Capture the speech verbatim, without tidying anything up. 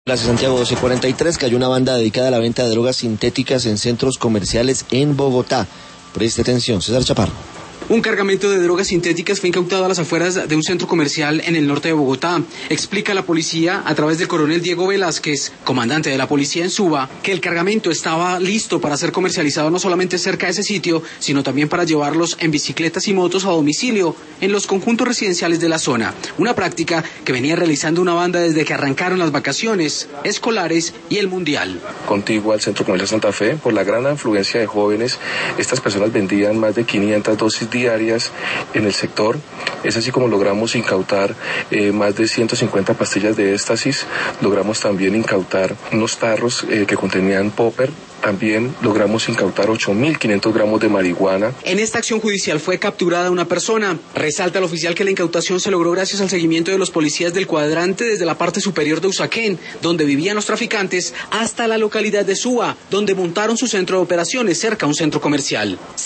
Plaza Santiago doce cuarenta y tres cayó una banda dedicada a la venta de drogas sintéticas en centros comerciales en Bogotá. Preste atención, César Chaparro. Un cargamento de drogas sintéticas fue incautado a las afueras de un centro comercial en el norte de Bogotá. Explica la policía, a través del coronel Diego Velázquez, comandante de la policía en Suba, que el cargamento estaba listo para ser comercializado no solamente cerca de ese sitio, sino también para llevarlos en bicicletas y motos a domicilio en los conjuntos residenciales de la zona. Una práctica que venía realizando una banda desde que arrancaron las vacaciones escolares y el mundial. Contiguo al Centro Comercial Santa Fe, por la gran afluencia de jóvenes, estas personas vendían más de quinientas dosis diarias en el sector. Es así como logramos incautar eh, más de ciento cincuenta pastillas de éxtasis. Logramos también incautar unos tarros eh, que contenían popper. También logramos incautar ocho mil quinientos gramos de marihuana. En esta acción judicial fue capturada una persona. Resalta el oficial que la incautación se logró gracias al seguimiento de los policías del cuadrante desde la parte superior de Usaquén, donde vivían los traficantes, hasta la localidad de Suba, donde montaron su centro de operaciones cerca a un centro comercial.